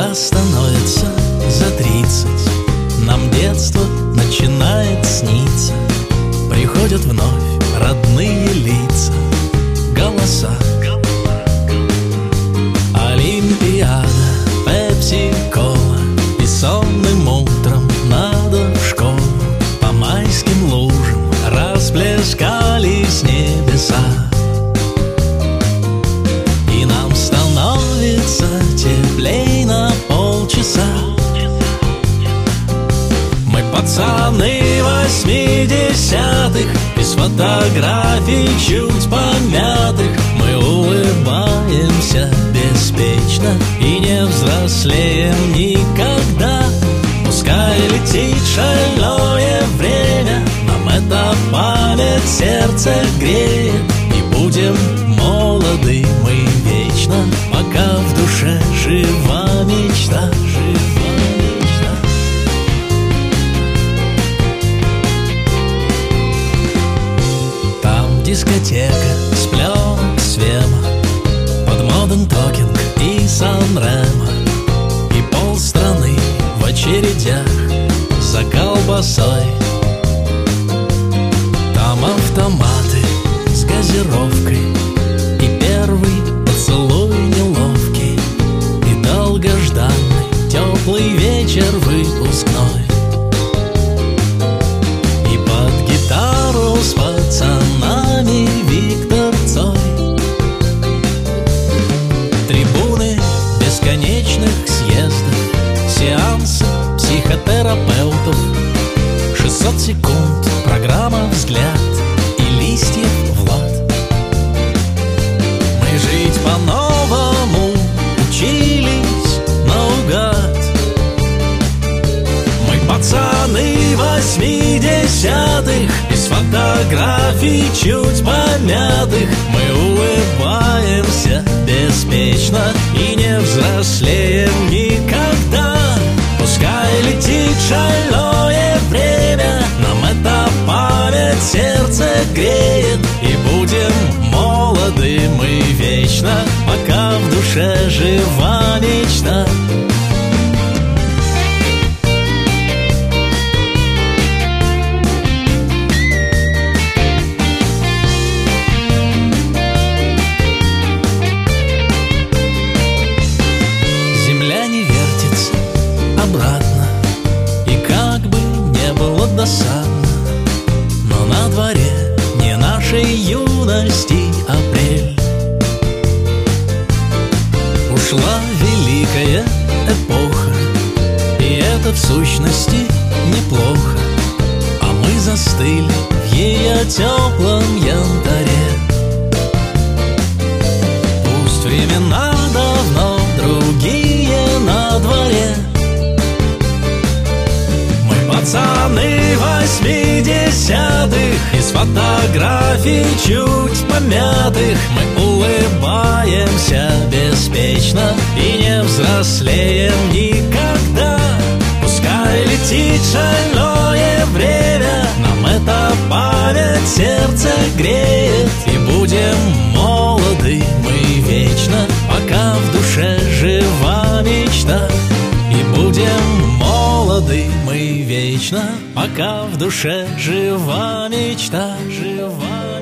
Когда становится за 30, нам детство начинает сниться. Приходят вновь родные лица, голоса. Олимпиада, пепси-кола, и сонным утром надо в школу. По майским лужам расплескались небеса, и нам становится теплей на полчаса. Мы пацаны 80-х, из фотографий чуть помятых. Мы улыбаемся беспечно и не взрослеем никогда. Пускай летит шальное время, нам эта память сердце греет. И будем молоды мы вечно, пока в душе жива мечта, жива мечта. Там дискотека с пленок Свема, под Modern Talking и Сан-Ремо, и полстраны в очередях за колбасой. Там автоматы с газировкой, и первый поцелуй неловкий, и долгожданный теплый вечер выпускной. И под гитару с пацанами Виктор Цой. Трибуны бесконечных съездов, сеансы психотерапевтов, 600 секунд, программа «Взгляд» и листьев Влад. Мы жить по-новому учились наугад. Мы пацаны 80-х, из фотографий чуть помятых. Мы улыбаемся беспечно и не взрослеем никогда. Пускай летит шальное время, нам эта память сердце греет. И будем молоды мы вечно, пока в душе жива мечта. Земля не вертится обратно, и как бы не было досадно, но на дворе не нашей юности апрель. Ушла великая эпоха, и это в сущности неплохо. А мы застыли в ее теплом янтаре. Пусть времена давно другие на дворе. Пацаны 80-х, из фотографий чуть помятых. Мы улыбаемся беспечно и не взрослеем никогда. Пускай летит шальное время, нам эта память сердце греет. И будем молоды мы вечно, пока в душе жива мечта. И будем молоды мы вечно, пока в душе жива мечта, жива.